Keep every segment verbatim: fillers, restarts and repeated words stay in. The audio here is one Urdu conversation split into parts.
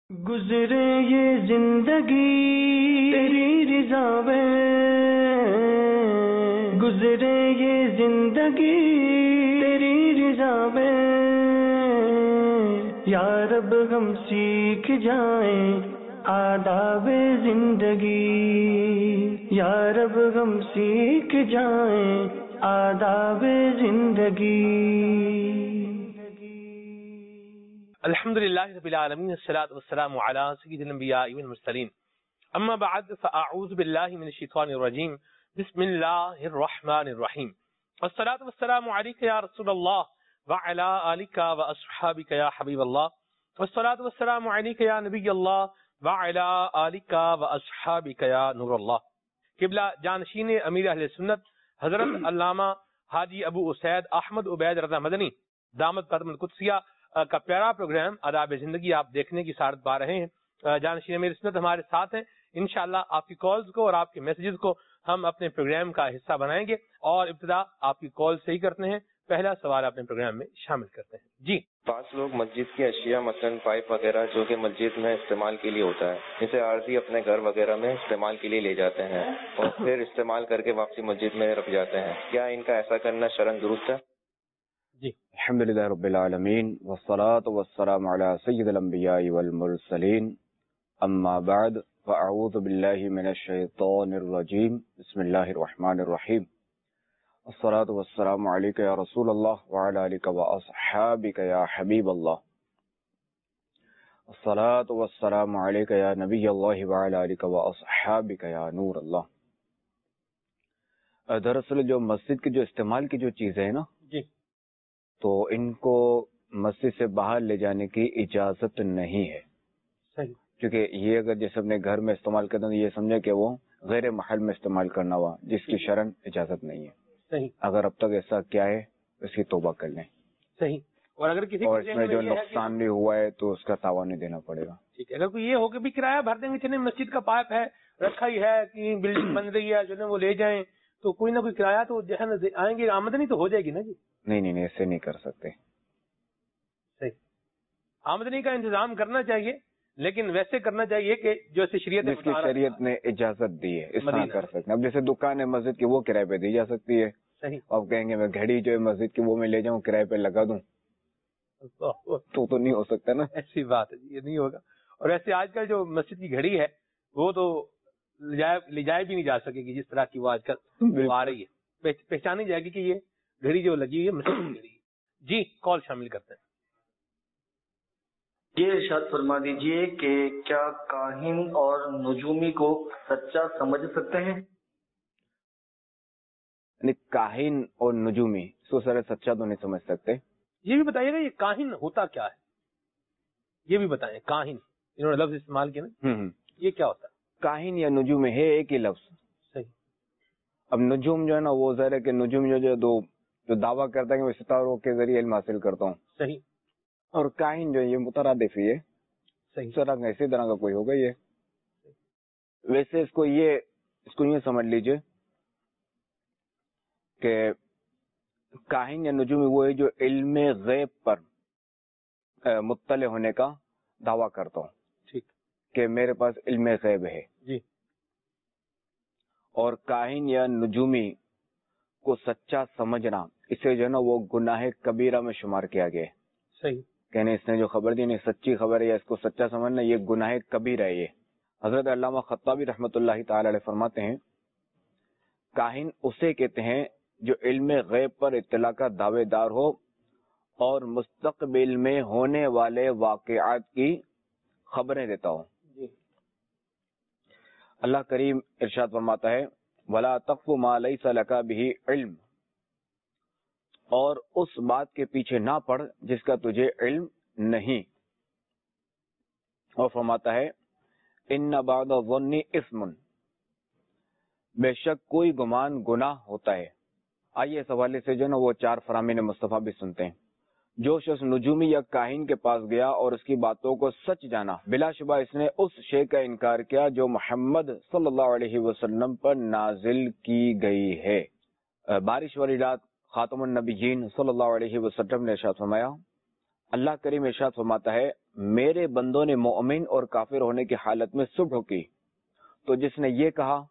گزرے یہ زندگی تیری رضا میں، گزرے یہ زندگی تیری رضا میں، یا رب ہم سیکھ جائیں آداب زندگی، یا رب ہم سیکھ جائیں آداب زندگی۔ الحمد للہ رب العالمین، والصلاة والسلام علی سید الانبیاء والمرسلین، اما بعد فاعوذ باللہ من الشیطان الرجیم، بسم اللہ الرحمن الرحیم، والصلاة والسلام علیک یا رسول اللہ وعلی آلک واصحابک یا حبیب اللہ، والصلاة والسلام علیک یا نبی اللہ وعلی آلک واصحابک یا نور اللہ۔ قبلہ جانشین امیر اہل سنت حضرت علامہ حاجی ابو اسید احمد عبید رضا مدنی دامت قدم القدسیہ کا پیارا پروگرام آداب زندگی آپ دیکھنے کی سعادت پا رہے ہیں۔ جانشین امیر سنت ہمارے ساتھ ہیں، انشاءاللہ آپ کی کالز کو اور آپ کے میسیجز کو ہم اپنے پروگرام کا حصہ بنائیں گے، اور ابتدا آپ کی کال سے ہی کرتے ہیں۔ پہلا سوال اپنے پروگرام میں شامل کرتے ہیں۔ جی، پانچ لوگ مسجد کی اشیاء مثلاً پائپ وغیرہ جو کہ مسجد میں استعمال کے لیے ہوتا ہے، اسے عارضی اپنے گھر وغیرہ میں استعمال کے لیے لے جاتے ہیں اور پھر استعمال کر کے واپسی مسجد میں رکھ جاتے ہیں، کیا ان کا ایسا کرنا شرعاً درست ہے؟ جی، الحمدللہ رب العالمین، والصلاة والسلام علی سید الانبیاء والمرسلین، اما بعد فاعوذ باللہ من الشیطان الرجیم، بسم اللہ الرحمن الرحیم، الصلاة والسلام علیک یا رسول اللہ وعلی آلک واصحابک یا حبیب اللہ، الصلاة والسلام علیک یا نبی اللہ وعلی آلک واصحابک یا نور اللہ۔ دراصل جو مسجد کے جو استعمال کی جو چیزیں ہیں نا، جی، تو ان کو مسجد سے باہر لے جانے کی اجازت نہیں ہے، صحیح، کیونکہ یہ اگر جیسے اپنے گھر میں استعمال کرتے ہیں تو یہ سمجھے کہ وہ غیر محل میں استعمال کرنا ہوا، جس کی شرعاً اجازت نہیں ہے۔ صحیح، اگر اب تک ایسا کیا ہے اس کی توبہ کر لیں، صحیح۔ اور اگر کسی اور اس میں جو نقصان بھی ہوا ہے تو اس کا تاوان نہیں دینا پڑے گا۔ ٹھیک ہے، اگر کوئی یہ ہو کہ بھی کرایہ بھر دیں گے، چلیں مسجد کا پائپ ہے رکھا ہی ہے کہ بلڈنگ بن رہی ہے جو ہے وہ لے جائیں، تو کوئی نہ کوئی کرایہ تو جو ہے نا آئیں گے، آمدنی تو ہو جائے گی نا۔ جی نہیں نہیں نہیں، ایسے نہیں کر سکتے۔ صحیح، آمدنی کا انتظام کرنا چاہیے، لیکن ویسے کرنا چاہیے کہ جو شریعت جس کی شریعت نے اجازت دی ہے اس طرح کر سکتے ہیں۔ اب جیسے دکان ہے مسجد کی، وہ کرائے پہ دی جا سکتی ہے۔ صحیح، اب کہیں گے میں گھڑی جو ہے مسجد کی وہ میں لے جاؤں کرائے پہ لگا دوں، تو تو نہیں ہو سکتا نا۔ ایسی بات ہے، یہ نہیں ہوگا۔ اور ایسے آج کل جو مسجد کی گھڑی ہے وہ تو لے جائے بھی نہیں جا سکے گی، جس طرح کی وہ آج کل آ رہی ہے، پہچانی جائے گی کہ یہ گھڑی جو لگی ہوئی ہے مسجد کی گھڑی۔ جی، کال شامل کرتے ہیں۔ یہ ارشاد فرما دیجئے کہ کیا کاہن اور نجومی کو سچا سمجھ سکتے ہیں؟ یعنی کاہن اور نجومی سو سر سچا تو نہیں سمجھ سکتے۔ یہ بھی بتائیے گا یہ کاہن ہوتا کیا ہے، یہ بھی بتائیں۔ کاہن انہوں نے لفظ استعمال کیا نا، یہ کیا ہوتا ہے؟ کاہن یا نجوم ہے ایک ہی لفظ۔ صحیح۔ اب نجوم جو ہے نا وہ ظاہر ہے کہ نجوم جو جو دو جو دعویٰ کرتا ہے کہ میں ستاروں کے ذریعے علم حاصل کرتا ہوں، صحیح، اور کاہن جو ہے یہ مترادف ہی ہے، صحیح، طرح کا اسی طرح کا کوئی ہوگا یہ۔ ویسے اس کو یہ اس کو یہ سمجھ لیجئے کہ کاہن یا نجومی وہ ہے جو علم غیب پر مطلع ہونے کا دعویٰ کرتا ہوں، ٹھیک، کہ میرے پاس علم غیب ہے۔ جی، اور کاہن یا نجومی کو سچا سمجھنا، اسے جو ہے نا وہ گناہ کبیرہ میں شمار کیا گیا ہے۔ صحیح، کہنے اس نے جو خبر دی نہیں سچی خبر ہے یا اس کو سچا سمجھنا، یہ گناہ کبیرہ ہے۔ یہ حضرت علامہ خطابی رحمۃ اللہ تعالی علیہ فرماتے ہیں کاہن اسے کہتے ہیں جو علم غیب پر اطلاع کا دعوے دار ہو اور مستقبل میں ہونے والے واقعات کی خبریں دیتا ہو۔ جی، اللہ کریم ارشاد فرماتا ہے وَلَا تَقْفُ مَا لَيْسَ لَكَ بِهِ عِلْمٌ، اور اس بات کے پیچھے نہ پڑ جس کا تجھے علم نہیں۔ اور فرماتا ہے اِنَّ بَعْضَ الظَّنِّ اِثْمٌ، بے شک کوئی گمان گناہ ہوتا ہے۔ آئیے اس حوالے سے جو نا وہ چار فرامین مصطفیٰ بھی سنتے ہیں۔ جو شخص نجومی یا کاہن کے پاس گیا اور اس کی باتوں کو سچ جانا، بلا شبہ اس نے اس شے کا انکار کیا جو محمد صلی اللہ علیہ وسلم پر نازل کی گئی ہے۔ بارش والی رات خاتم النبیین صلی اللہ علیہ وسلم نے ارشاد فرمایا، اللہ کریم ارشاد فرماتا ہے میرے بندوں نے مومن اور کافر ہونے کی حالت میں صبح کی، تو جس نے یہ کہا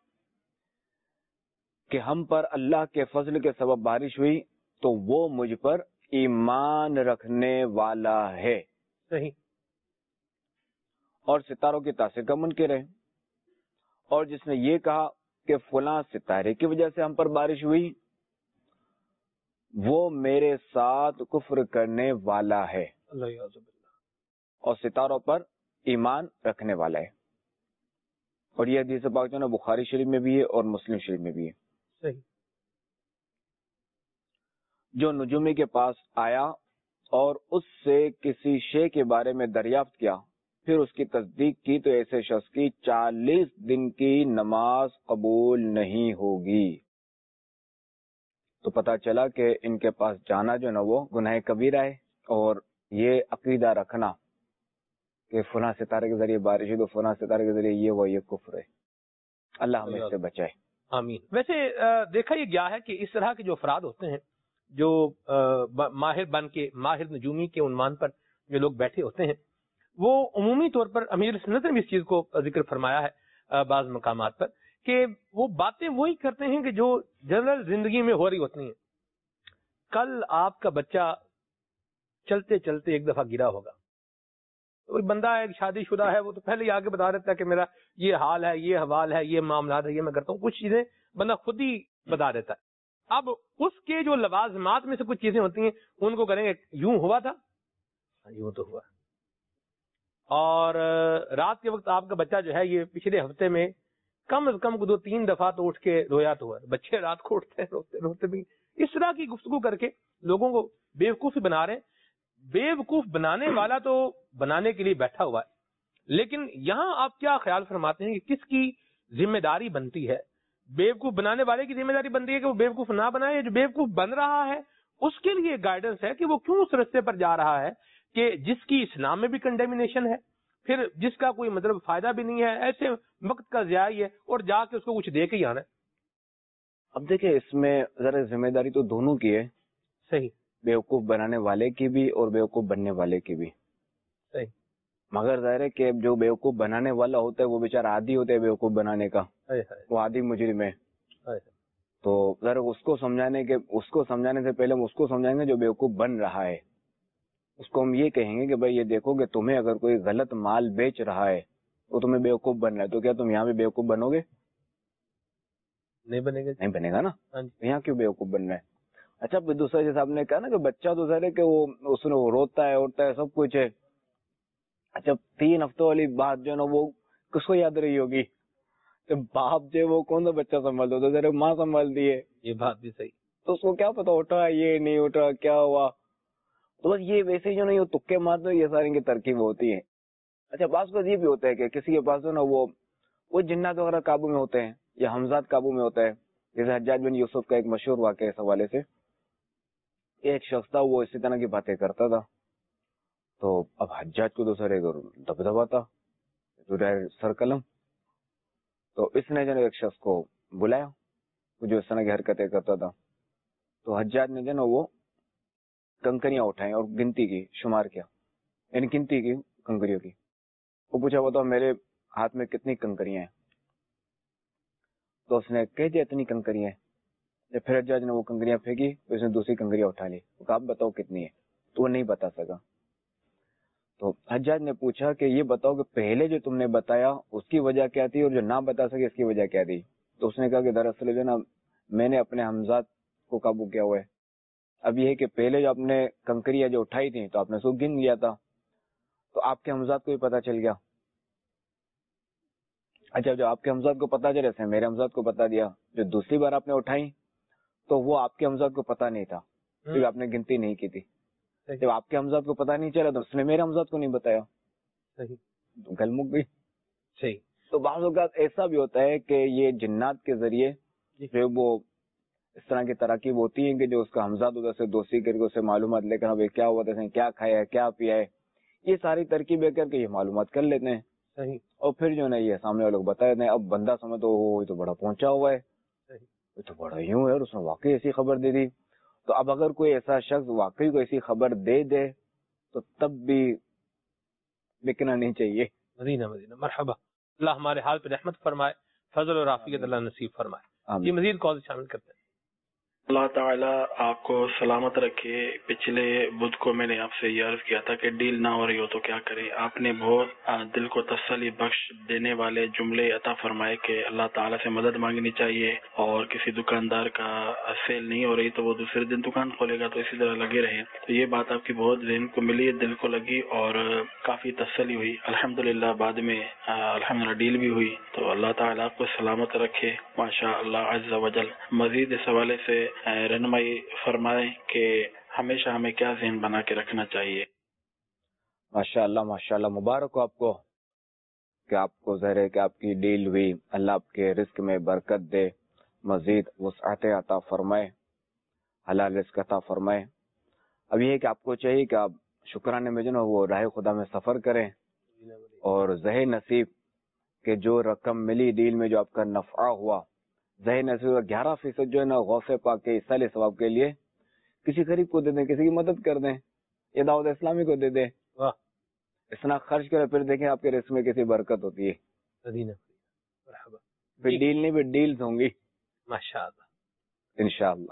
کہ ہم پر اللہ کے فضل کے سبب بارش ہوئی تو وہ مجھ پر ایمان رکھنے والا ہے۔ صحیح۔ اور ستاروں کی تاثیر کا منکر ہے۔ اور جس نے یہ کہا کہ فلاں ستارے کی وجہ سے ہم پر بارش ہوئی، وہ میرے ساتھ کفر کرنے والا ہے اور ستاروں پر ایمان رکھنے والا ہے۔ اور یہ حدیث پاک جو ہے بخاری شریف میں بھی ہے اور مسلم شریف میں بھی ہے۔ صحیح۔ جو نجومی کے پاس آیا اور اس سے کسی شے کے بارے میں دریافت کیا، پھر اس کی تصدیق کی، تو ایسے شخص کی چالیس دن کی نماز قبول نہیں ہوگی۔ تو پتہ چلا کہ ان کے پاس جانا جو نا وہ گناہ کبیرہ ہے، اور یہ عقیدہ رکھنا کہ فلاں ستارے کے ذریعے بارش ہوئی تو فلاں ستارے کے ذریعے یہ وہ یہ کفر ہے۔ اللہ ہمیں اس سے بچائے، آمین۔ ویسے دیکھا یہ گیا ہے کہ اس طرح کے جو افراد ہوتے ہیں جو ماہر بن کے ماہر نجومی کے عنوان پر جو لوگ بیٹھے ہوتے ہیں، وہ عمومی طور پر امیر سنت نے بھی اس چیز کو ذکر فرمایا ہے بعض مقامات پر کہ وہ باتیں وہی کرتے ہیں کہ جو جنرل زندگی میں ہو رہی ہوتی ہیں۔ کل آپ کا بچہ چلتے چلتے ایک دفعہ گرا ہوگا، کوئی بندہ ایک شادی شدہ ہے، وہ تو پہلے ہی آگے بتا دیتا ہے کہ میرا یہ حال ہے، یہ حوال ہے، یہ معاملات ہے، یہ میں کرتا ہوں، کچھ چیزیں بندہ خود ہی بتا دیتا ہے۔ اب اس کے جو لوازمات میں سے کچھ چیزیں ہوتی ہیں ان کو کریں گے، یوں ہوا تھا، یوں تو ہوا۔ اور رات کے وقت آپ کا بچہ جو ہے یہ پچھلے ہفتے میں کم از کم دو تین دفعہ تو اٹھ کے رویا تو ہوا۔ بچے رات کو اٹھتے ہیں روتے روتے بھی اس طرح کی گفتگو کر کے لوگوں کو بیوقوف بنا رہے ہیں۔ بیوقوف بنانے والا تو بنانے کے لیے بیٹھا ہوا ہے، لیکن یہاں آپ کیا خیال فرماتے ہیں کہ کس کی ذمہ داری بنتی ہے؟ بیوقوف بنانے والے کی ذمہ داری بنتی ہے کہ وہ بیوقوف نہ بنائے، جو بیوقوف بن رہا ہے اس کے لیے گائیڈنس ہے کہ وہ کیوں اس رستے پر جا رہا ہے کہ جس کی اسلام میں بھی کنڈیمنیشن ہے، پھر جس کا کوئی مطلب فائدہ بھی نہیں ہے، ایسے وقت کا ضیاع ہے، اور جا کے اس کو کچھ دے کے ہی آنا ہے۔ اب دیکھیں اس میں ذرا ذمہ داری تو دونوں کی ہے، صحیح، بیوقوف بنانے والے کی بھی اور بیوقوف بننے والے کی بھی۔ صحیح، مگر ظاہر ہے کہ جو بیوقوف بنانے والا ہوتا ہے وہ بیچارہ عادی ہوتا ہے بیوقوف بنانے کا، وہ عادی مجرم ہے، تو ذرا اس کو سمجھانے کے اس کو سمجھانے سے پہلے ہم اس کو سمجھائیں گے جو بیوقوف بن رہا ہے۔ اس کو ہم یہ کہیں گے کہ بھائی یہ دیکھو کہ تمہیں اگر کوئی غلط مال بیچ رہا ہے تو تمہیں بیوقوف بن رہا ہے، تو کیا تم یہاں بھی بیوقوف بنو گے؟ نہیں بنے گا، نہیں بنے گا نا، یہاں کیوں بیوقوف بن رہا ہے؟ اچھا دوسرا جیسے آپ نے کہا نا کہ بچہ تو ظاہر ہے کہ وہ اس نے وہ روتا ہے اڑتا ہے سب کچھ ہے۔ اچھا تین ہفتوں والی بات جو ہے نا وہ کس کو یاد رہی ہوگی؟ جب باپ جو وہ کون سا بچہ سنبھال دو، تو ذرا ماں سنبھال دی ہے، یہ بات بھی صحیح، تو اس کو کیا پتا اٹھا یہ نہیں اٹھا کیا ہوا، تو بس یہ ویسے جو نہیں وہ تکے مارتے یہ ساری کی ترکیب ہوتی ہے۔ اچھا بعض کا یہ بھی ہوتا ہے کہ کسی کے پاس جو نا وہ وہ جنات وغیرہ قابو میں ہوتے ہیں یا حمزات قابو میں ہوتا ہے، جیسے حجاج بن یوسف کا ایک مشہور واقعہ اس حوالے سے، ایک شخص تھا وہ اسی طرح کی باتیں کرتا تھا، تو اب حجاج کو دوسرے دب دبا تھا سر قلم، تو اس نے جو ایک شخص کو بلایا جو اس طرح کی حرکتیں کرتا تھا، تو حجاج نے جو نا وہ کنکریاں اٹھائیں اور گنتی کی، شمار کیا، یعنی گنتی کی کنکریوں کی۔ وہ پوچھا بتاؤ میرے ہاتھ میں کتنی کنکریاں ہیں؟ تو اس نے کہہ دیا اتنی کنکریاں ہیں۔ جب پھر حجاج نے وہ کنکریاں پھینکی تو اس نے دوسری کنکریاں اٹھا لی، کہا آپ بتاؤ کتنی ہے؟ تو وہ نہیں بتا سکا۔ تو حجاج نے پوچھا کہ یہ بتاؤ کہ پہلے جو تم نے بتایا اس کی وجہ کیا تھی اور جو نہ بتا سکے اس کی وجہ کیا تھی؟ تو اس نے کہا کہ دراصل جو نا میں نے اپنے حمزات کو قابو کیا ہوا ہے۔ اب یہ ہے کہ پہلے جو آپ نے کنکریاں جو اٹھائی تھی تو آپ نے اس کو گن لیا تھا، تو آپ کے حمزات کو بھی پتا چل گیا۔ اچھا جو آپ کے حمزات کو پتا چلے سے میرے حمزات کو بتا دیا، جو دوسری بار آپ نے اٹھائی تو وہ آپ کے حمزات کو پتا نہیں تھا کیونکہ آپ نے گنتی نہیں کی تھی۔ جب آپ کے حمزات کو پتا نہیں چلا تو اس نے میرے حمزات کو نہیں بتایا، تو گل مک گئی۔ صحیح۔ تو بعض اوقات ایسا بھی ہوتا ہے کہ یہ جنات کے ذریعے جو وہ اس طرح کی تراکیب ہوتی ہیں کہ جو اس کا حمزات ادھر سے دوسری کر کے اسے معلومات لے کر کیا ہوا تھا، کیا کھایا ہے کیا پیا ہے، یہ ساری ترکیبیں کر کے یہ معلومات کر لیتے ہیں۔ صحیح۔ اور پھر جو ہے یہ سامنے والے لوگ بتا دیتے ہیں، اب بندہ سمجھ تو تو بڑا پہنچا ہوا ہے، تو بڑا یوں ہے اور اس نے واقعی ایسی خبر دے دی۔ تو اب اگر کوئی ایسا شخص واقعی کو ایسی خبر دے دے تو تب بھی بکنا نہیں چاہیے. مدینہ مدینہ مرحبا. اللہ ہمارے حال پہ رحمت فرمائے, فضل اور عافیت اللہ نصیب فرمائے. یہ مزید کال شامل کرتے ہیں. اللہ تعالیٰ آپ کو سلامت رکھے. پچھلے بدھ کو میں نے آپ سے یہ عرض کیا تھا کہ ڈیل نہ ہو رہی ہو تو کیا کریں. آپ نے بہت دل کو تسلی بخش دینے والے جملے عطا فرمائے کہ اللہ تعالیٰ سے مدد مانگنی چاہیے, اور کسی دکاندار کا سیل نہیں ہو رہی تو وہ دوسرے دن دکان کھولے گا, تو اسی طرح لگے رہے. تو یہ بات آپ کی بہت ذہن کو ملی, دل کو لگی اور کافی تسلی ہوئی. الحمدللہ بعد میں الحمدللہ ڈیل بھی ہوئی. تو اللہ تعالیٰ آپ کو سلامت رکھے ماشاء اللہ عز و جل. مزید اس حوالے سے رہنمائی فرمائیں کہ ہمیشہ ہمیں کیا ذہن بنا کے رکھنا چاہیے. ماشاء اللہ ماشاء اللہ, مبارک ہو آپ کو کہ آپ کو ظاہر ہے کہ آپ کی ڈیل ہوئی. اللہ آپ کے رزق میں برکت دے, مزید وسعت عطا فرمائے, حلال رزق عطا فرمائے. اب یہ ہے کہ آپ کو چاہیے کہ آپ شکرانے میں جو نا وہ راہ خدا میں سفر کریں, اور ظاہر نصیب کہ جو رقم ملی ڈیل میں جو آپ کا نفع ہوا, ظاہر نصیب گیارہ فیصد جو ہے نا غوث پاک کے اصال ثواب کے لیے کسی غریب کو دے دیں, کسی کی مدد کر دیں, یا دعوت اسلامی کو دے دیں. اتنا خرچ کرے پھر دیکھیں آپ کے رزق میں کسی برکت ہوتی ہے. پھر ڈیل نہیں پھر ڈیلز ہوں گی ماشاء اللہ انشاءاللہ.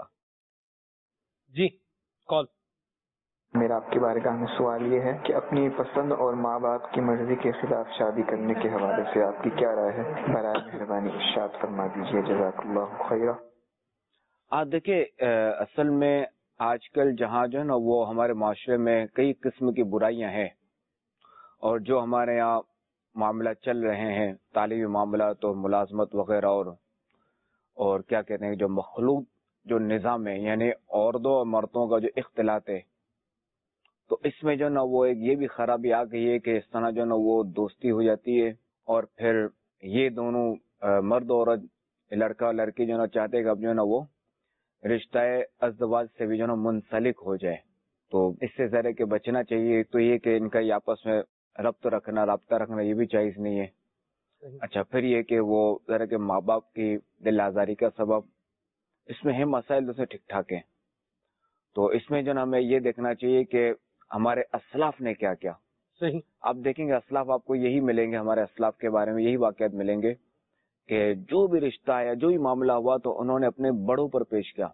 جی کال. میرا آپ کی بارگاہ میں سوال یہ ہے کہ اپنی پسند اور ماں باپ کی مرضی کے خلاف شادی کرنے کے حوالے سے آپ کی کیا رائے ہے؟ برائے مہربانی ارشاد فرما دیجیے, جزاک اللہ خیرہ. آج دیکھیے اصل میں آج کل جہاں جو ہے نا وہ ہمارے معاشرے میں کئی قسم کی برائیاں ہیں, اور جو ہمارے یہاں معاملہ چل رہے ہیں تعلیمی معاملات اور ملازمت وغیرہ, اور اور کیا کہتے ہیں جو مخلوق جو نظام ہے, یعنی عورتوں اور مردوں کا جو اختلاط ہے, تو اس میں جو نا وہ ایک یہ بھی خرابی آ گئی ہے کہ اس طرح جو نا وہ دوستی ہو جاتی ہے, اور پھر یہ دونوں مرد عورت لڑکا اور لڑکی جو نا چاہتے ہیں کہ اب جو ہے نا وہ رشتہ ازدواج سے بھی جو نا منسلک ہو جائے. تو اس سے ذرا کہ بچنا چاہیے. تو یہ کہ ان کا یہ آپس میں ربط رکھنا رابطہ رکھنا یہ بھی جائز نہیں ہے. اچھا پھر یہ کہ وہ ذرا کہ ماں باپ کی دل آزاری کا سبب, اس میں ہے مسائل دوسرے ٹھیک ٹھاک ہیں. تو اس میں جو نا ہمیں یہ دیکھنا چاہیے کہ ہمارے اسلاف نے کیا کیا. صحیح. آپ دیکھیں گے اسلاف آپ کو یہی ملیں گے, ہمارے اسلاف کے بارے میں یہی واقعات ملیں گے کہ جو بھی رشتہ آیا جو بھی معاملہ ہوا تو انہوں نے اپنے بڑوں پر پیش کیا,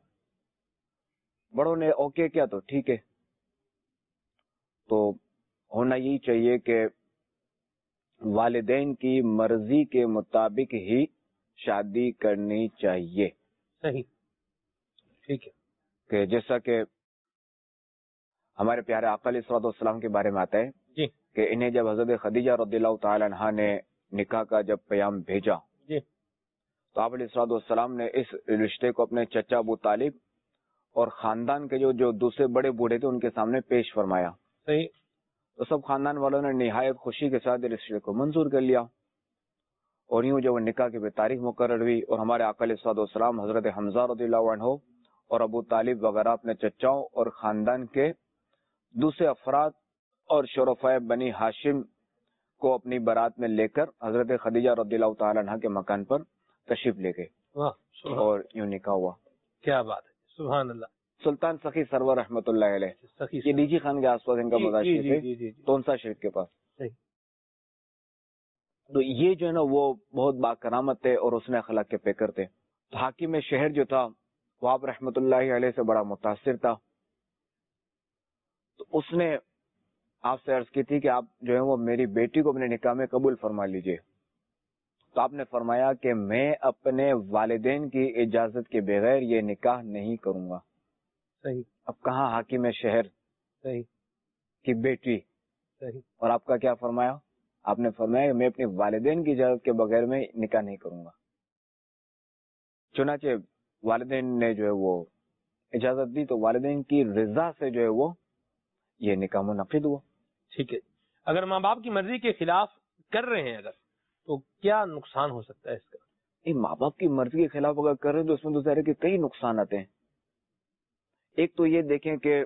بڑوں نے اوکے کیا تو ٹھیک ہے. تو ہونا یہی چاہیے کہ والدین کی مرضی کے مطابق ہی شادی کرنی چاہیے. صحیح ٹھیک ہے. کہ جیسا کہ ہمارے پیارے آقا علیہ الصلوۃ والسلام کے بارے میں آتا ہے جی کہ انہیں جب حضرت خدیجہ رضی اللہ تعالی عنہا نے نکاح کا جب پیام بھیجا جی تو آپ علیہ الصلوۃ والسلام نے اس رشتے کو اپنے چچا ابو طالب اور خاندان کے جو جو دوسرے بڑے بوڑھے تھے ان کے سامنے پیش فرمایا. صحیح. تو سب خاندان والوں نے نہایت خوشی کے ساتھ رشتے کو منظور کر لیا, اور یوں جب نکاح کی تاریخ مقرر ہوئی اور ہمارے آقا علیہ الصلوۃ والسلام حضرت حمزہ رضی اللہ عنہ اور ابو طالب وغیرہ اپنے چچاؤں اور خاندان کے دوسرے افراد اور شرفائے بنی ہاشم کو اپنی بارات میں لے کر حضرت خدیجہ رضی اللہ تعالی عنہ کے مکان پر تشریف لے گئے, اور یوں نکاح ہوا. کیا بات ہے, سبحان اللہ. سلطان سخی سرور رحمۃ اللہ علیہ, یہ ڈیجی خان کے آس پاس ان کا مزار شریف ہے, تونسا شریف کے پاس. تو یہ جو ہے نا وہ بہت باکرامت ہے اور اس نے اخلاق کے پیکر تھے. حاکم شہر جو تھا وہ آپ رحمۃ اللہ علیہ سے بڑا متاثر تھا. تو اس نے آپ سے عرض کی تھی کہ آپ جو ہے وہ میری بیٹی کو اپنے نکاح میں قبول فرما لیجئے. تو آپ نے فرمایا کہ میں اپنے والدین کی اجازت کے بغیر یہ نکاح نہیں کروں گا. صحیح. اب کہاں حاکم شہر صحیح کی بیٹی, صحیح, اور آپ کا کیا فرمایا, آپ نے فرمایا کہ میں اپنے والدین کی اجازت کے بغیر میں نکاح نہیں کروں گا. چنانچہ والدین نے جو ہے وہ اجازت دی, تو والدین کی رضا سے جو ہے وہ یہ نکاح منعقد ہوا. ٹھیک ہے. اگر ماں باپ کی مرضی کے خلاف کر رہے ہیں اگر, تو کیا نقصان ہو سکتا ہے اس کا؟ نہیں, ماں باپ کی مرضی کے خلاف اگر کر رہے ہیں تو اس میں تو ظاہر ہے کہ کئی نقصان آتے ہیں. ایک تو یہ دیکھیں کہ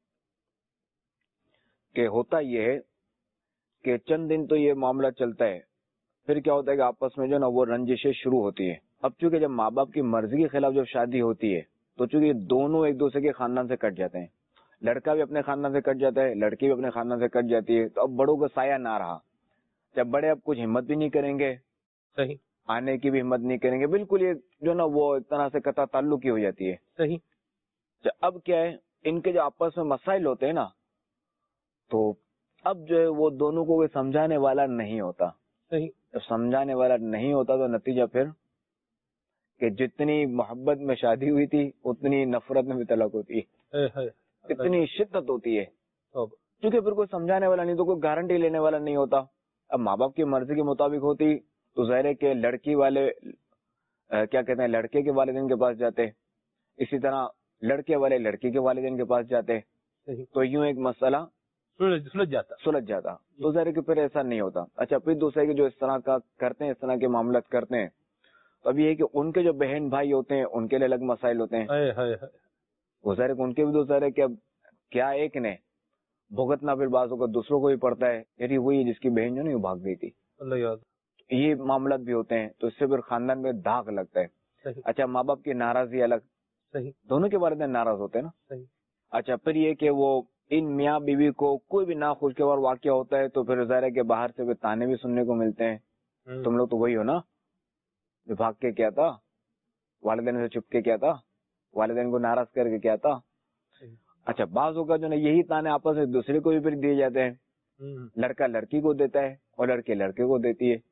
کہ ہوتا یہ ہے کہ چند دن تو یہ معاملہ چلتا ہے, پھر کیا ہوتا ہے کہ آپس میں جو نا وہ رنجشیں شروع ہوتی ہیں. اب چونکہ جب ماں باپ کی مرضی کے خلاف جب شادی ہوتی ہے تو چونکہ دونوں ایک دوسرے کے خاندان سے کٹ جاتے ہیں, لڑکا بھی اپنے خاندان سے کٹ جاتا ہے, لڑکی بھی اپنے خاندان سے کٹ جاتی ہے, تو اب بڑوں کا سایہ نہ رہا. جب بڑے اب کچھ ہمت بھی نہیں کریں گے, صحیح, آنے کی بھی ہمت نہیں کریں گے, بالکل یہ جو نا وہ ایک طرح سے قطع تعلق کی ہو جاتی ہے. صحیح. اب کیا ہے, ان کے جو آپس میں مسائل ہوتے ہیں نا, تو اب جو ہے وہ دونوں کو کوئی سمجھانے والا نہیں ہوتا. صحیح. جب سمجھانے والا نہیں ہوتا تو نتیجہ پھر کہ جتنی محبت میں شادی ہوئی تھی اتنی نفرت میں بھی طلاق ہوتی ہے, اتنی شدت ہوتی ہے, کیونکہ پھر کوئی سمجھانے والا نہیں, تو کوئی گارنٹی لینے والا نہیں ہوتا. اب ماں باپ کی مرضی کے مطابق ہوتی تو ظاہر ہے کہ لڑکی والے کیا کہتے ہیں لڑکے کے والدین کے پاس جاتے, اسی طرح لڑکے والے لڑکی کے والدین کے پاس جاتے, تو یوں ایک مسئلہ سلجھ جاتا سلجھ جاتا. تو ظاہر ہے کہ پھر ایسا نہیں ہوتا. اچھا, پھر دوسرے کے جو اس طرح کا کرتے ہیں, اس طرح کے معاملات کرتے ہیں, تو اب یہ ہے کہ ان کے جو بہن بھائی ہوتے ہیں ان کے لیے الگ مسائل ہوتے ہیں. وہ ظاہر ہے کہ ان کے بھی تو ظاہر ہے کہ اب کیا ایک نے بھگتنا پھر بعضوں کا دوسروں کو بھی پڑتا ہے, یعنی وہی جس کی بہن جو نہیں بھاگ گئی تھی, یہ معاملات بھی ہوتے ہیں. تو اس سے پھر خاندان میں داغ لگتا ہے. اچھا, ماں باپ کی ناراضی الگ, صحیح, دونوں کے والدین ناراض ہوتے ہیں نا. صحیح. اچھا, پھر یہ کہ وہ ان میاں بیوی کو کوئی بھی ناخوشگوار واقعہ ہوتا ہے تو پھر ظاہر ہے کہ باہر سے تانے بھی سننے کو ملتے ہیں. تم لوگ تو وہی ہو نا جو بھاگ کے کیا تھا, والدین سے چھپ کے کیا تھا, والدین کو ناراض کر کے کیا تھا. اچھا, بعضوں کا جو نا یہی تانے آپس میں دوسرے کو بھی پھر دیے جاتے ہیں. لڑکا لڑکی کو دیتا ہے اور لڑکی لڑکے کو دیتی ہے.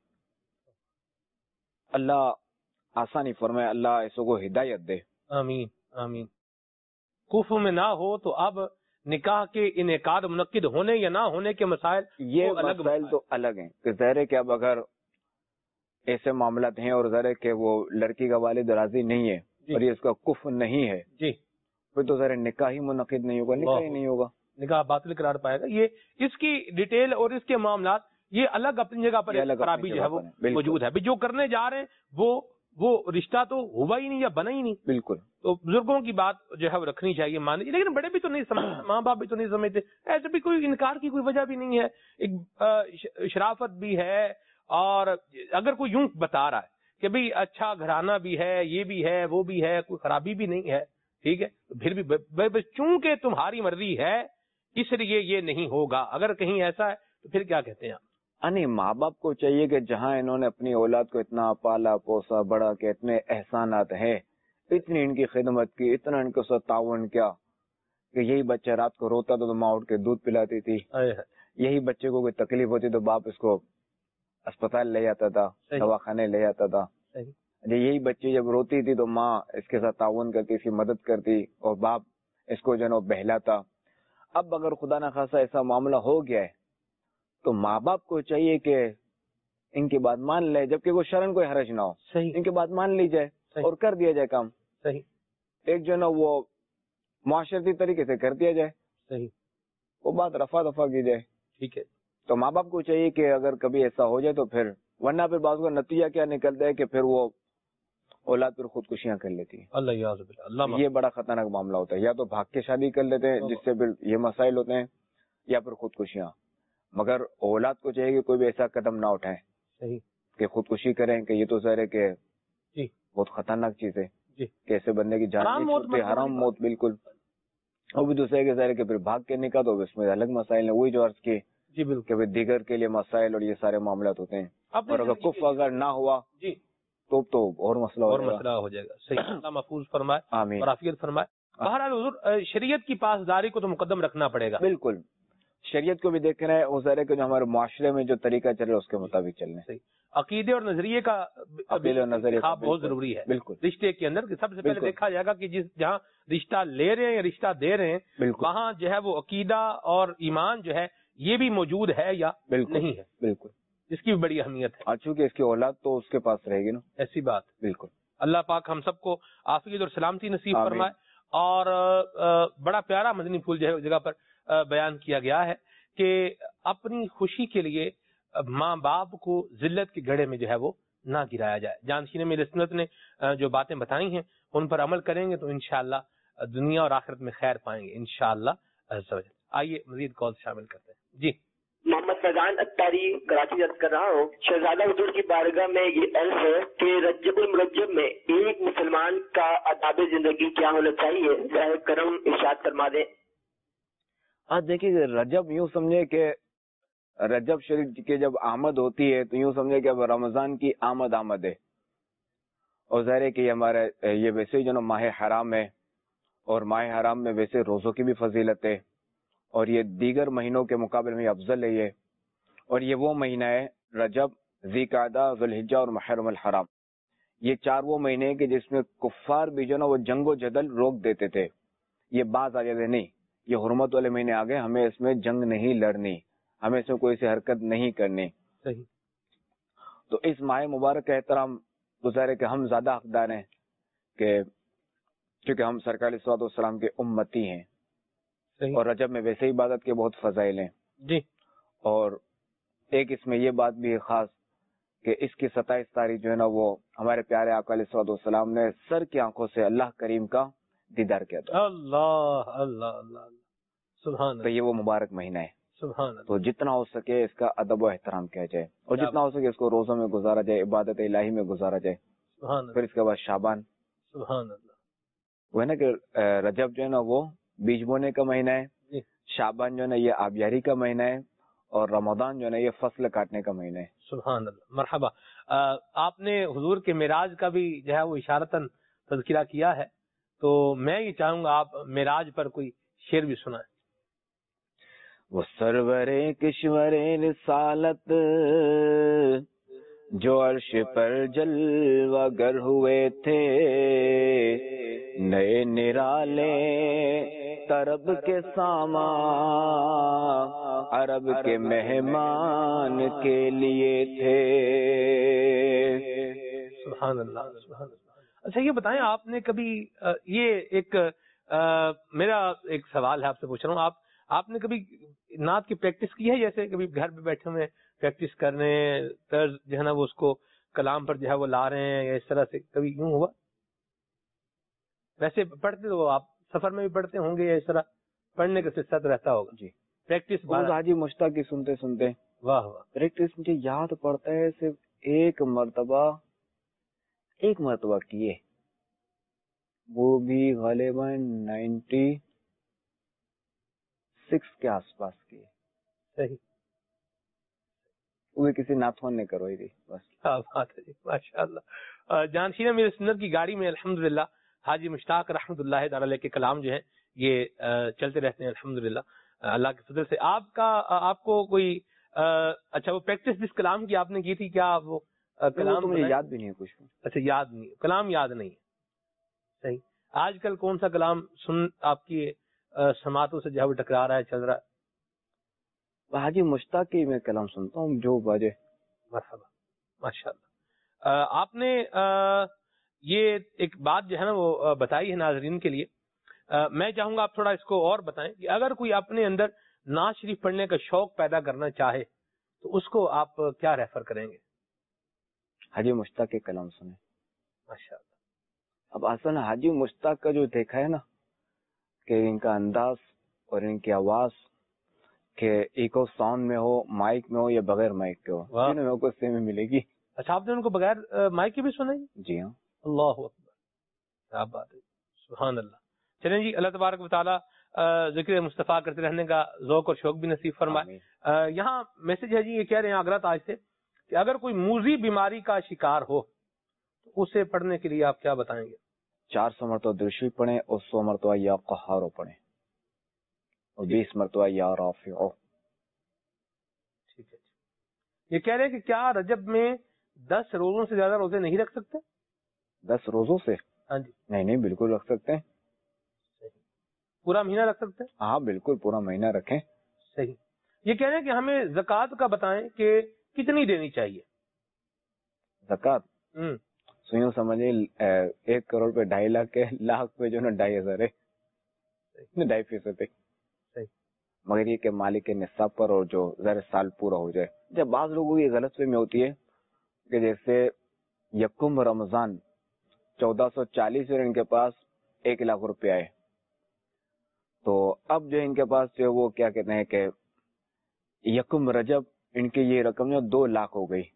اللہ آسانی فرمائے, اللہ ایسوں کو ہدایت دے. آمین آمین. کفر میں نہ ہو تو اب نکاح کے انعقاد منعقد ہونے یا نہ ہونے کے مسائل یہ مسائل تو الگ ہیں کہ ظاہر ہے کہ اب اگر ایسے معاملات ہیں اور ظاہر ہے کہ وہ لڑکی کا والد راضی نہیں ہے اور یہ اس کا کفر نہیں ہے, جی, پھر تو ظاہر نکاح ہی منعقد نہیں ہوگا, نکاح ہی نہیں ہوگا, نکاح باطل قرار پائے گا. یہ اس کی ڈیٹیل اور اس کے معاملات یہ الگ اپنی جگہ پر خرابی جو ہے وہ موجود ہے. جو کرنے جا رہے ہیں وہ وہ رشتہ تو ہوا ہی نہیں یا بنا ہی نہیں. بالکل. تو بزرگوں کی بات جو ہے وہ رکھنی چاہیے, ماننی چاہیے, لیکن بڑے بھی تو نہیں سمجھتے, ماں باپ بھی تو نہیں سمجھتے. ایسے بھی کوئی انکار کی کوئی وجہ بھی نہیں ہے, ایک شرافت بھی ہے. اور اگر کوئی یوں بتا رہا ہے کہ بھئی اچھا گھرانہ بھی ہے, یہ بھی ہے, وہ بھی ہے, کوئی خرابی بھی نہیں ہے, ٹھیک ہے, پھر بھی چونکہ تمہاری مرضی ہے اس لیے یہ نہیں ہوگا. اگر کہیں ایسا ہے تو پھر کیا کہتے ہیں آپ؟ نہیں, ماں باپ کو چاہیے کہ جہاں انہوں نے اپنی اولاد کو اتنا پالا پوسا بڑا کہ اتنے احسانات ہیں, اتنی ان کی خدمت کی, اتنا ان کو ساتھ تعاون کیا کہ یہی بچہ رات کو روتا تھا تو ماں اٹھ کے دودھ پلاتی تھی, یہی بچے کو کوئی تکلیف ہوتی تو باپ اس کو اسپتال لے جاتا تھا, دواخانے لے جاتا تھا. یہی بچی جب روتی تھی تو ماں اس کے ساتھ تعاون کرتی, اس کی مدد کرتی, اور باپ اس کو جو ہے بہلاتا. اب اگر خدا نہ خاصا ایسا معاملہ ہو گیا ہے تو ماں باپ کو چاہیے کہ ان کی بات مان لے, جبکہ وہ شرن کوئی حرج نہ ہو, ان کی بات مان لی جائے اور کر دیا جائے کام. صحیح. ایک جو ہے نا وہ معاشرتی طریقے سے کر دیا جائے, صحیح, وہ بات رفع دفع کی جائے. ٹھیک ہے. تو ماں باپ کو چاہیے کہ اگر کبھی ایسا ہو جائے تو پھر, ورنہ پھر بعض کا نتیجہ کیا نکلتا ہے کہ پھر وہ اولاد پھر خودکشیاں کر لیتی ہے. اللہ یعوذ باللہ. یہ بڑا خطرناک معاملہ ہوتا ہے, یا تو بھاگ کے شادی کر لیتے ہیں جس سے پھر یہ مسائل ہوتے ہیں, یا پھر خودکشیاں. مگر اولاد کو چاہیے کہ کوئی بھی ایسا قدم نہ اٹھائیں صحیح کہ خودکشی کریں, کہ یہ تو ظاہر ہے کہ جی بہت خطرناک چیز ہے کہ ایسے بندے کی جان چھوٹتی, حرام موت بالکل. وہ بھی دوسرے کے ظاہر ہے کہ پھر بھاگ کے نکاح تو اس میں الگ مسائل ہیں, وہی جو عرض کی جی بالکل کہ دیگر کے لیے مسائل اور یہ سارے معاملات ہوتے ہیں. اور اگر کفر اگر نہ ہوا جی تو تو اور مسئلہ اور مسئلہ ہو جائے گا. صحیح. اللہ محفوظ فرمائے, آمین, اور عافیت فرمائے. بہرحال حضور شریعت کی پاسداری کو تو مقدم رکھنا پڑے گا. بالکل, شریعت کو بھی دیکھ رہے ہیں, وہ ظاہر ہے کہ جو ہمارے معاشرے میں جو طریقہ چل رہا ہے اس کے مطابق چلنے. صحیح. عقیدے اور نظریے کا عقیدے اور نظریے بہت ضروری ہے. بالکل. رشتے کے اندر سب سے پہلے دیکھا جائے گا کہ جس جہاں رشتہ لے رہے ہیں یا رشتہ دے رہے ہیں وہاں جو ہے وہ عقیدہ اور ایمان جو ہے یہ بھی موجود ہے یا نہیں ہے. بالکل, اس کی بھی بڑی اہمیت ہے. چونکہ اس کی اولاد تو اس کے پاس رہے گی نا. ایسی بات. بالکل. اللہ پاک ہم سب کو عافیت اور سلامتی نصیب فرمائے. اور بڑا پیارا مدنی پھول جو ہے جگہ پر بیان کیا گیا ہے کہ اپنی خوشی کے لیے ماں باپ کو ذلت کے گڑھے میں جو ہے وہ نہ گرایا جائے. جانشین میرے سنت نے جو باتیں بتائی ہیں ان پر عمل کریں گے تو انشاءاللہ دنیا اور آخرت میں خیر پائیں گے انشاءاللہ عز و جل. آئیے مزید کال شامل کرتے ہیں. جی, محمد فیضان اتاری کراچی سے کر رہا ہوں. شہزادہ حضور کی بارگاہ میں یہ عرض ہے کہ رجب المرجب میں ایک مسلمان کا آداب زندگی کیا ہونا چاہیے, ظاہر کرم ارشاد فرما دیں. آج دیکھیے رجب یوں سمجھے کہ رجب شریف کی جب آمد ہوتی ہے تو یوں سمجھے کہ اب رمضان کی آمد آمد ہے، اور ظاہر ہے کہ یہ ہمارے یہ ویسے ہی جو نا ماہ حرام ہے، اور ماہ حرام میں ویسے روزوں کی بھی فضیلت ہے، اور یہ دیگر مہینوں کے مقابلے میں افضل ہے یہ، اور یہ وہ مہینہ ہے رجب، ذوالقعدہ، ذوالحجہ اور محرم الحرام، یہ چار وہ مہینے ہیں کہ جس میں کفار بھی جو نا وہ جنگ و جدل روک دیتے تھے، یہ باز آ جاتے نہیں، یہ حرمت والے مہینے آ گئے، ہمیں اس میں جنگ نہیں لڑنی، ہمیں اس میں کوئی سی حرکت نہیں کرنی. صحیح. تو اس ماہ مبارک کا احترام گزار ہے کہ ہم زیادہ حقدار ہیں کہ کیونکہ ہم سرکار علیہ الصلوۃ والسلام کے امتی ہیں. صحیح. اور رجب میں ویسے ہی عبادت کے بہت فضائل ہیں جی. اور ایک اس میں یہ بات بھی ہے خاص کہ اس کی ستائیس تاریخ جو ہے نا وہ ہمارے پیارے آقا علیہ الصلوۃ والسلام نے سر کی آنکھوں سے اللہ کریم کا دیدار کیا تھا. اللہ اللہ اللہ سبحان. تو یہ وہ مبارک مہینہ ہے. سبحان. تو جتنا ہو سکے اس کا ادب و احترام کیا جائے، اور جتنا ہو سکے اس کو روزوں میں گزارا جائے، عبادت الہی میں گزارا جائے. سبحان. پھر اس کے بعد شعبان. سبحان اللہ. وہ ہے نا کہ رجب جو ہے نا وہ بیج بونے کا مہینہ ہے، شعبان جو ہے نا یہ آبیاری کا مہینہ ہے، اور رمضان جو ہے نا یہ فصل کاٹنے کا مہینہ ہے. سبحان اللہ. مرحبا. آپ نے حضور کے معراج کا بھی جو ہے وہ اشارتاً تذکرہ کیا ہے، تو میں یہ چاہوں گا آپ معراج پر کوئی شعر بھی سنائیں. وہ سرور کشور رسالت جو عرش پر جلوہ گر ہوئے تھے، نئے نرالے طرب کے ساما عرب کے مہمان کے لیے تھے. سبحان اللہ. سبحان اللہ. اچھا یہ بتائیں آپ نے کبھی یہ ایک میرا ایک سوال ہے آپ سے پوچھ رہا ہوں، آپ آپ نے کبھی نعت کی پریکٹس کی ہے؟ جیسے کبھی گھر پہ بیٹھے ہوئے پریکٹس کر رہے ہیں، طرز جو ہے نا وہ اس کو کلام پر جو ہے وہ لا رہے ہیں، یا اس طرح سے کبھی یوں ہوا؟ ویسے پڑھتے تو آپ سفر میں بھی پڑھتے ہوں گے، یا اس طرح پڑھنے کا سلسلہ رہتا ہوگا؟ جی پریکٹس. حاجی مشتاق کی سنتے سنتے واہ واہ. پریکٹس مجھے یاد پڑتا ہے صرف ایک مرتبہ ایک مرتبہ کیے، وہ بھی غالباً نائنٹی سکس کے آس پاس کیے. صحیح. وہ کسی ناتھوان نے کروائی تھی بس. کیا بات ہے جی، ماشاء اللہ. جانشینہ میرے سنت کی گاڑی میں الحمدللہ حاجی مشتاق رحمۃ اللہ تعالی علیہ کے کلام جو ہیں یہ چلتے رہتے ہیں الحمدللہ اللہ کے فضل سے. آپ کا آپ کو کوئی اچھا وہ پریکٹس جس کلام کی آپ نے کی تھی، کیا وہ کلام مجھے یاد بھی نہیں ہے کچھ؟ اچھا یاد نہیں، کلام یاد نہیں ہے. صحیح. آج کل کون سا کلام سن آپ کی سماعتوں سے جو ہے وہ ٹکرا رہا ہے، چل رہا ہے؟ حاجی مشتاق کی میں کلام سنتا ہوں جو باجے. مرحبا. ماشاء اللہ. آپ نے یہ ایک بات جو ہے نا وہ بتائی ہے ناظرین کے لیے، میں چاہوں گا آپ تھوڑا اس کو اور بتائیں کہ اگر کوئی اپنے اندر نعت شریف پڑھنے کا شوق پیدا کرنا چاہے تو اس کو آپ کیا ریفر کریں گے؟ حاجی مشتاق کے کلام سنیں. ماشاء اللہ. اب اصل حاجی مشتاق کا جو دیکھا ہے نا کہ ان کا انداز اور ان کی آواز کہ ایکو ساؤنڈ میں ہو، مائک میں ہو یا بغیر مائک کے ہو، دونوں کو سیم ملے گی. اچھا آپ نے ان کو بغیر مائک کے بھی سنا؟ جی ہاں. اللہ اکبر. کیا بات ہے، سبحان اللہ. چلیں جی، اللہ تبارک و تعالیٰ ذکر مصطفیٰ کرتے رہنے کا ذوق اور شوق بھی نصیب فرمائے. یہاں میسج ہے جی، یہ کہہ رہے ہیں آگرہ تاج سے کہ اگر کوئی موذی بیماری کا شکار ہو تو اسے پڑھنے کے لیے آپ کیا بتائیں گے؟ چار سو مرتبہ درشی پڑھیں اور سو مرتبہ یا قہارو پڑھیں اور بیس مرتبہ یا رافعو. ٹھیک ہے. یہ کہہ رہے ہیں کہ کیا رجب میں دس روزوں سے زیادہ روزے نہیں رکھ سکتے؟ دس روزوں سے؟ ہاں جی. نہیں نہیں، بالکل رکھ سکتے ہیں. پورا مہینہ رکھ سکتے ہیں؟ ہاں بالکل پورا مہینہ رکھیں. صحیح. یہ کہہ رہے ہیں کہ ہمیں زکوٰۃ کا بتائیں کہ کتنی دینی چاہیے زکوٰۃ؟ ہوں سوئیوں سمجھے ایک کروڑ پہ ڈھائی لاکھ کے لاکھ پہ جو نا ڈھائی ہزار ہے، ڈھائی فیصد ہے. صحیح. مگر یہ کہ مالک کے نصاب پر اور جو ذرا سال پورا ہو جائے. جب بعض لوگوں کی غلط فہمی ہوتی ہے کہ جیسے یکم رمضان چودہ سو چالیس اور ان کے پاس ایک لاکھ روپے آئے، تو اب جو ان کے پاس جو وہ کیا کہتے ہیں کہ یکم رجب ان کی یہ رقم جو دو لاکھ ہو گئی.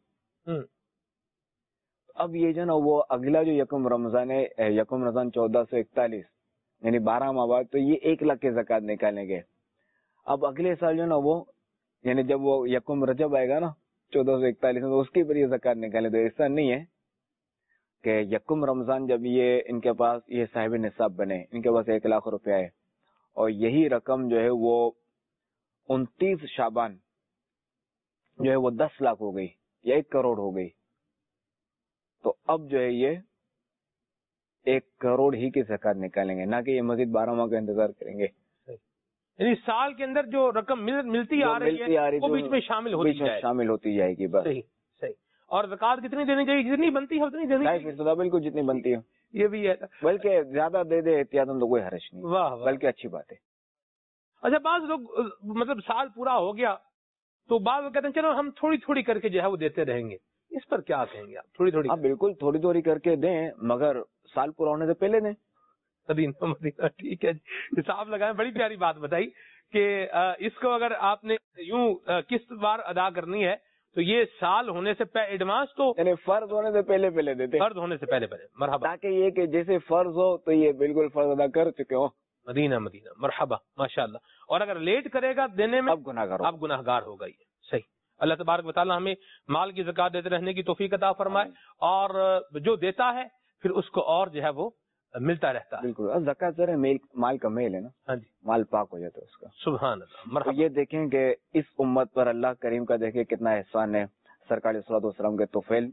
اب یہ جو نا وہ اگلا جو یکم رمضان ہے، یکم رمضان چودہ سو اکتالیس یعنی بارہ ماہ بعد، تو یہ ایک لاکھ کے زکوٰۃ نکالیں گے. اب اگلے سال جو ہے نا وہ یعنی جب وہ یکم رجب آئے گا نا چودہ سو اکتالیس میں، تو اس کی پر یہ زکات نکالے. تو ایسا نہیں ہے کہ یکم رمضان جب یہ ان کے پاس یہ صاحب نصاب بنے، ان کے پاس ایک لاکھ روپے آئے اور یہی رقم جو ہے وہ انتیس شعبان جو ہے وہ دس لاکھ ہو گئی یا ایک کروڑ ہو گئی، تو اب جو ہے یہ ایک کروڑ ہی کی زکات نکالیں گے، نہ کہ یہ مزید بارہ ماہ کا انتظار کریں گے. یعنی سال کے اندر جو رقم مل, ملتی آ رہی ہے وہ بیچ میں شامل ہوتی جائے شامل ہوتی جائے گی. بس صحیح صحیح. اور زکات کتنی دینی چاہیے؟ جتنی بنتی ہے اتنی دینی چاہیے. بالکل جتنی بنتی ہے یہ بھی ہے، بلکہ زیادہ دے دے احتیاطاً تو کوئی حرج نہیں. واہ واہ. بلکہ اچھی بات ہے. اچھا بعض لوگ مطلب سال پورا ہو گیا تو بعض لوگ کہتے ہیں چلو ہم تھوڑی تھوڑی کر کے جو ہے وہ دیتے رہیں گے، اس پر کیا کہیں گے آپ؟ تھوڑی تھوڑی. ہاں بالکل تھوڑی تھوڑی کر کے دیں، مگر سال پورا ہونے سے پہلے دیں. مدینہ مدینہ ٹھیک ہے جی. حساب لگائیں. بڑی پیاری بات بتائی کہ اس کو اگر آپ نے یوں قسط وار ادا کرنی ہے تو یہ سال ہونے سے پہلے ایڈوانس تو یعنی فرض ہونے سے پہلے پہلے دیتے، فرض ہونے سے پہلے پہلے. مرحبا. تاکہ یہ کہ جیسے فرض ہو تو یہ بالکل فرض ادا کر چکے ہو. مدینہ مدینہ. مرحبا ماشاء اللہ. اور اگر لیٹ کرے گا دینے میں اب گناہگار اب گناہ گار ہوگا. یہ صحیح. اللہ تبارک و تعالی ہمیں مال کی زکات دیتے رہنے کی توفیق عطا فرمائے، اور جو دیتا ہے پھر اس کو اور جو ہے وہ ملتا رہتا ہے. بالکل. زکات ذرا میل مال کا میل ہے نا. ہاں جی. مال پاک ہو جاتا ہے اس کا. سبحان اللہ. مرحبا. یہ دیکھیں کہ اس امت پر اللہ کریم کا دیکھیں کتنا احسان ہے، سرکار علیہ الصلوۃ والسلام کے توفیل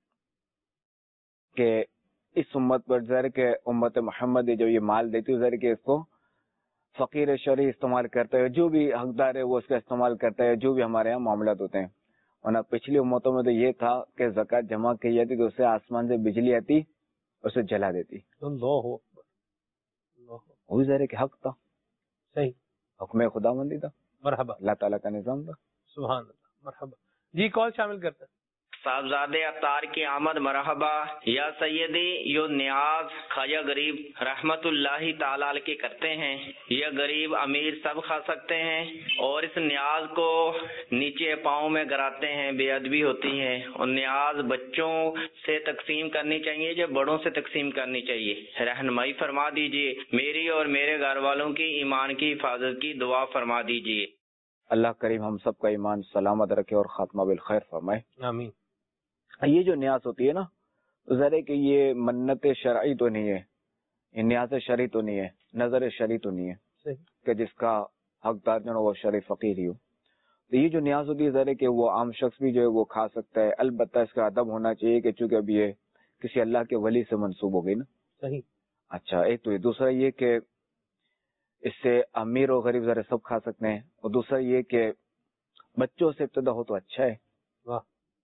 کہ اس امت پر ظاہر کہ امت محمد جو یہ مال دیتی ہے ظاہر کہ اس کو فقیر شرعی استعمال کرتا ہے، جو بھی حقدار ہے وہ اس کا استعمال کرتا ہے، جو بھی ہمارے یہاں معاملات ہوتے ہیں. ورنہ پچھلی امتوں میں تو یہ تھا کہ زکات جمع کی جاتی تو اس سے آسمان سے بجلی آتی، اسے جلا دیتی. اللہ وہی ظاہر کہ حق تھا. صحیح. حکم خدا مندی تھا. مرحبا. اللہ تعالیٰ کا نظام تھا. سبحان اللہ. مرحبا جی. کال شامل کرتے ہیں. صاحبزادے اطار کی آمد مرحبا. یا سیدی یو نیاز خواجہ غریب رحمت اللہ تعالی علیہ کے کرتے ہیں، یہ غریب امیر سب کھا سکتے ہیں، اور اس نیاز کو نیچے پاؤں میں گراتے ہیں، بے ادبی ہوتی ہے، اور نیاز بچوں سے تقسیم کرنی چاہیے یا بڑوں سے تقسیم کرنی چاہیے؟ رہنمائی فرما دیجیے. میری اور میرے گھر والوں کی ایمان کی حفاظت کی دعا فرما دیجیے. اللہ کریم ہم سب کا ایمان سلامت رکھے اور خاتمہ بالخیر فرمائے. آمین. یہ جو نیاز ہوتی ہے نا ظاہر ہے کہ یہ منت شرعی تو نہیں ہے، یہ نیاز شرعی تو نہیں ہے، نظر شرعی تو نہیں ہے کہ جس کا حقدار جو ہے وہ شرعی فقیر ہی ہو. تو یہ جو نیاز ہوتی ہے ظاہر ہے کہ وہ عام شخص بھی جو ہے وہ کھا سکتا ہے، البتہ اس کا ادب ہونا چاہیے کہ چونکہ اب یہ کسی اللہ کے ولی سے منسوب ہو گئی نا. صحیح. اچھا ایک تو یہ، دوسرا یہ کہ اس سے امیر اور غریب ذرا سب کھا سکتے ہیں، اور دوسرا یہ کہ بچوں سے ابتدا ہو تو اچھا ہے. واہ.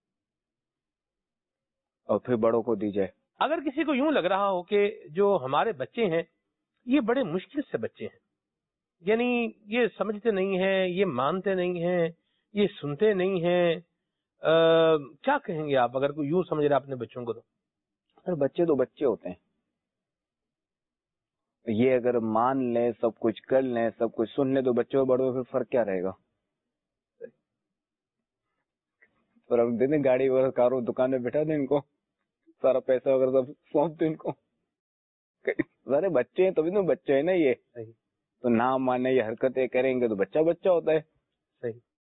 اور پھر بڑوں کو دی جائے. اگر کسی کو یوں لگ رہا ہو کہ جو ہمارے بچے ہیں یہ بڑے مشکل سے بچے ہیں، یعنی یہ سمجھتے نہیں ہیں، یہ مانتے نہیں ہیں، یہ سنتے نہیں ہیں، آ, کیا کہیں گے آپ اگر کوئی یوں سمجھ رہا اپنے بچوں کو؟ تو بچے تو بچے ہوتے ہیں، یہ اگر مان لیں سب کچھ کر لیں سب کچھ سن لیں تو بچوں اور بڑوں میں پھر فرق کیا رہے گا؟ اور ہم دے دیں گاڑی وغیرہ کاروں دکان میں بٹھا دیں ان کو، سارا پیسہ وغیرہ سب سونپ دیں ان کو. سارے بچے ہیں تبھی تو بچے ہیں نا یہ. تو نہ مانے یہ حرکتیں کریں گے تو بچہ بچہ ہوتا ہے. صحیح.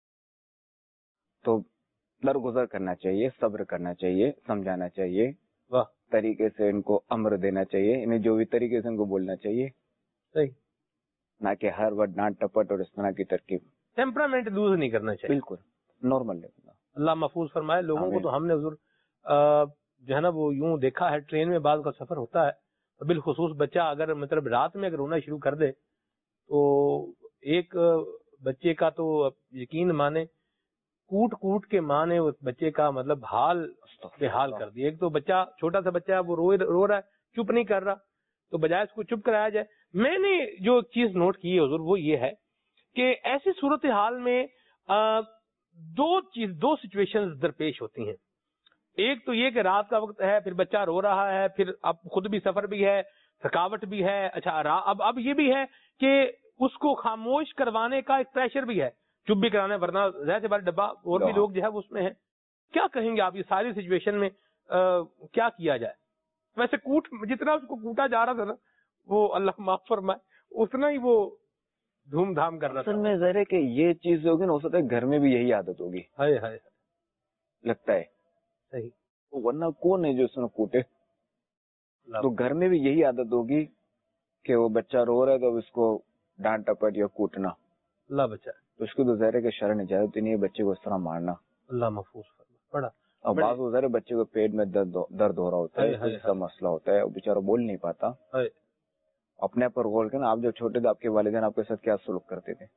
تو درگزر کرنا چاہیے، صبر کرنا چاہیے، سمجھانا چاہیے، واہ طریقے سے ان کو امر دینا چاہیے، انہیں جو بھی طریقے سے ان کو بولنا چاہیے. صحیح. نہ کہ ہر وقت ڈانٹ ٹپٹ اور اس طرح کی ترکیب. ٹیمپرامنٹ لوز نہیں کرنا چاہیے. بالکل نارمل ہے. اللہ محفوظ فرمائے. لوگوں کو تو ہم نے حضور جو ہے نا وہ یوں دیکھا ہے، ٹرین میں بعض کا سفر ہوتا ہے، بالخصوص بچہ اگر مطلب رات میں اگر رونا شروع کر دے تو ایک بچے کا تو یقین مانے کوٹ کوٹ کے ماں نے اس بچے کا مطلب حال بے حال کر دیا. ایک تو بچہ چھوٹا سا بچہ وہ رو رو رہا ہے، چپ نہیں کر رہا، تو بجائے اس کو چپ کرایا جائے. میں نے جو چیز نوٹ کی ہے حضور وہ یہ ہے کہ ایسی صورتحال میں دو چیز دو سچویشن درپیش ہوتی ہیں. ایک تو یہ کہ رات کا وقت ہے، پھر بچہ رو رہا ہے، پھر اب خود بھی سفر بھی ہے، تھکاوٹ بھی ہے. اچھا اب اب یہ بھی ہے کہ اس کو خاموش کروانے کا ایک پریشر بھی ہے، چپ بھی کرانا، ورنہ ظاہر سی بات ڈبہ اور بھی لوگ جو ہے اس میں ہیں. کیا کہیں گے آپ یہ ساری سچویشن میں کیا کیا جائے؟ ویسے کوٹ جتنا اس کو کوٹا جا رہا تھا نا وہ اللہ معاف فرمائے اتنا ہی وہ دھوم دھام کرنا اصل میں ظاہر ہے کہ یہ چیز ہوگی نا، ہو سکتا ہے گھر میں بھی یہی عادت ہوگی، ہے ہے لگتا ہے صحیح. ورنہ کون ہے جو اس نے کوٹے؟ تو گھر میں بھی یہی عادت ہوگی کہ وہ بچہ رو رہا ہے تو اس کو ڈانٹ ٹپٹ یا کوٹنا. اللہ بچا. تو اس کو تو ظاہر ہے کہ شرع اجازت نہیں ہے بچے کو اس طرح مارنا. اللہ محفوظ پڑا. اور بعض وہ ظاہر بچے کو پیٹ میں درد درد ہو رہا ہوتا ہے، اس کا مسئلہ ہوتا ہے، وہ بیچارہ بول نہیں پاتا. اپنے پر غور کرنا، آپ جب چھوٹے تھے آپ کے والدین آپ کے ساتھ کیا سلوک کرتے تھے؟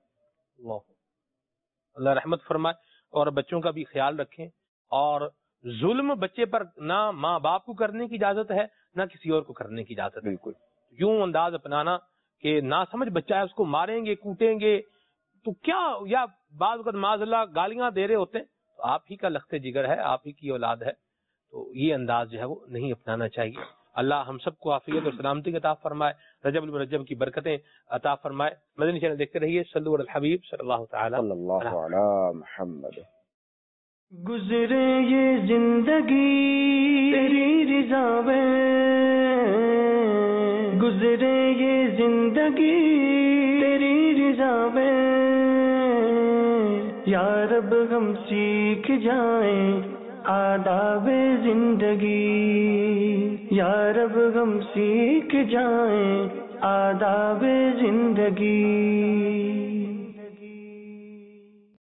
اللہ رحمت فرمائے. اور بچوں کا بھی خیال رکھیں. اور ظلم بچے پر نہ ماں باپ کو کرنے کی اجازت ہے نہ کسی اور کو کرنے کی اجازت ہے. بالکل. یوں انداز اپنانا کہ نہ سمجھ بچہ ہے، اس کو ماریں گے کوٹیں گے تو کیا، یا بعض وقت معاذ اللہ گالیاں دے رہے ہوتے ہیں، تو آپ ہی کا لخت جگر ہے، آپ ہی کی اولاد ہے، تو یہ انداز جو ہے وہ نہیں اپنانا چاہیے. اللہ ہم سب کو عافیت اور سلامتی عطا فرمائے، رجب المرجب کی برکتیں عطا فرمائے. مدنی چینل دیکھتے رہیے. صلو علی الحبیب صلی اللہ تعالی صلی اللہ علی محمد. گزرے یہ زندگی تیری رضا میں، گزرے یہ زندگی تیری رضا میں، یا رب ہم سیکھ جائیں آداب زندگی، یا رب ہم سیکھ جائیں آداب زندگی.